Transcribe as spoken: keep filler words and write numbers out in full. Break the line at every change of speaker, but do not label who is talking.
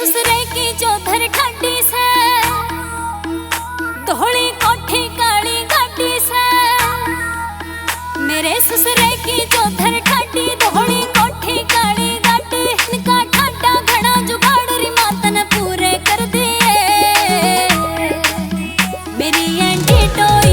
ससुरे की चौधर ठाडी से, धोली कोठी काली गाड़ी से। मेरे ससुरे की चौधर ठाडी, धोली कोठी काली गाड़ी। इनका ठाडा घना जुगाड़ री मातन पूरे कर दिए। मेरी एंटी टोरी